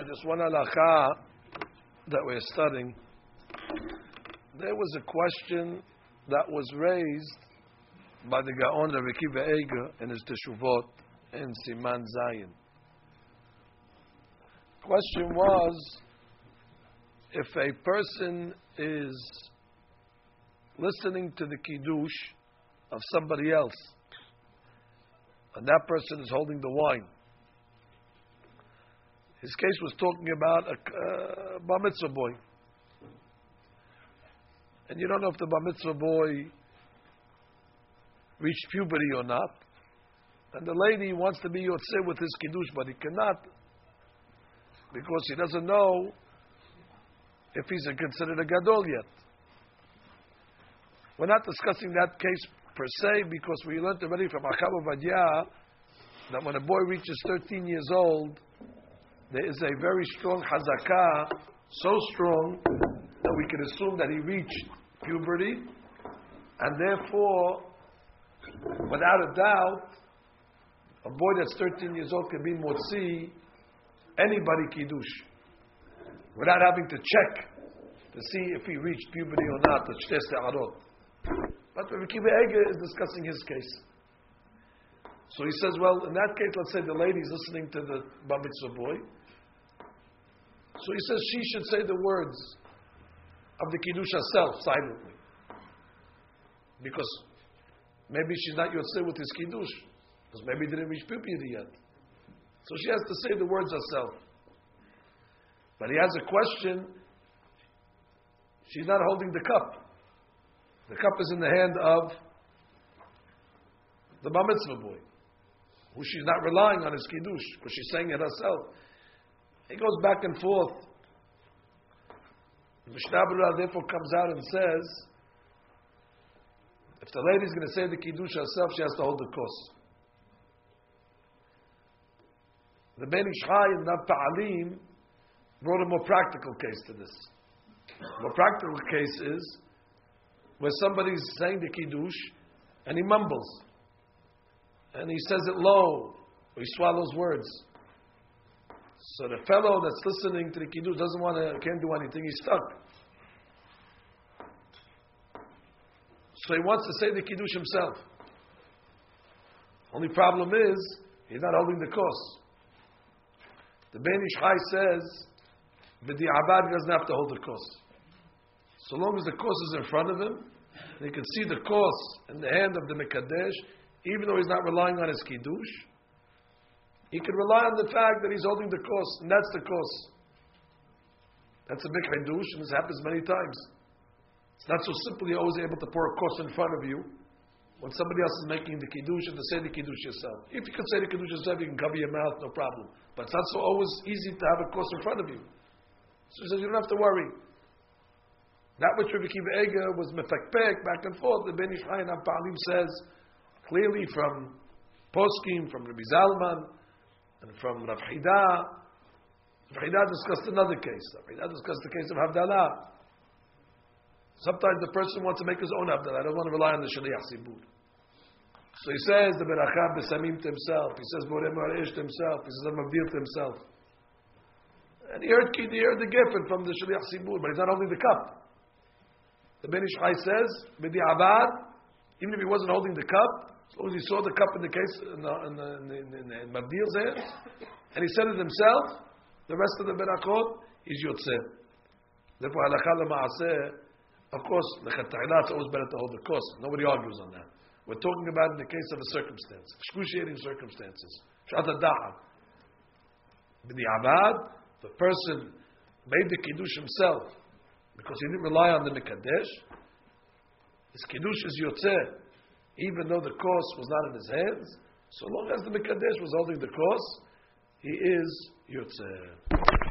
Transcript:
Just one halacha that we're studying. There was a question that was raised by the Gaon Rabbi Akiva Eiger in his Teshuvot in Siman Zayin. Question was, if a person is listening to the Kiddush of somebody else, and that person is holding the wine. His case was talking about a bar mitzvah boy. And you don't know if the bar mitzvah boy reached puberty or not. And the lady wants to be yotzeh with his kiddush, but he cannot because he doesn't know if he's considered a gadol yet. We're not discussing that case per se because we learned already from Achab Ovadia that when a boy reaches 13 years old, there is a very strong hazakah, so strong that we can assume that he reached puberty, and therefore, without a doubt, a boy that's 13 years old can be motzi anybody kiddush without having to check to see if he reached puberty or not. The Shtei Se'arot. But Rabbi Akiva Eiger is discussing his case. So he says, well, in that case, let's say the lady is listening to the bar mitzvah boy. So he says she should say the words of the kiddush herself silently, because maybe she's not yotzeh with his kiddush, because maybe he didn't reach puberty yet. So she has to say the words herself. But he has a question. She's not holding the cup. The cup is in the hand of the bar mitzvah boy, who she's not relying on his kiddush, because she's saying it herself. He goes back and forth. The Mishnah Berurah therefore comes out and says, if the lady is going to say the kiddush herself, she has to hold the kos. The Ben Ish Chai and Rav Pa'alim brought a more practical case to this. A more practical case is where somebody is saying the kiddush and he mumbles, and he says it low, or he swallows words. So the fellow that's listening to the kiddush can't do anything. He's stuck. So he wants to say the kiddush himself. Only problem is he's not holding the kos. The Ben Ish Chai says, "B'di'abad," he doesn't have to hold the kos. So long as the kos is in front of him, and he can see the kos in the hand of the mekadesh, even though he's not relying on his kiddush, he can rely on the fact that he's holding the kos, and that's the kos. That's a big chidush, and this happens many times. It's not so simple you're always able to pour a kos in front of you when somebody else is making the kiddush, and to say the kiddush yourself. If you can say the kiddush yourself, you can cover your mouth, no problem. But it's not so always easy to have a kos in front of you. So he says you don't have to worry. That which Rabbi Akiva Eiger was mefakpek, back and forth, the Ben Ish Chai and Rav Pa'alim says clearly from Poskim, from Rabbi Zalman, and from Rav Hida. Rav Hida discussed another case. Rav Hida discussed the case of Havdalah. Sometimes the person wants to make his own Havdalah. I don't want to rely on the Shaliach Tzibur. So he says the Beracha B'Samim to himself. He says Borei Ma'arish to himself. He says Mavdil to himself. And he heard the geffen from the Shaliach Tzibur, but he's not holding the cup. The Ben Ish Chai says, B'di'abad, even if he wasn't holding the cup, as long as he saw the cup in the case in Mavdil's hands, and he said it himself, the rest of the berachot is yotzeh. Therefore, halakha l'ma'aseh, of course, l'chatayla, it's always better to hold the kos. Nobody argues on that. We're talking about in the case of a circumstance, excruciating circumstances. Shat ha'da'ah. B'di'abad, the person made the kiddush himself because he didn't rely on the mekadesh. His kiddush is yotzeh. Even though the kos was not in his hands, so long as the Mekadesh was holding the kos, he is Yotzeh.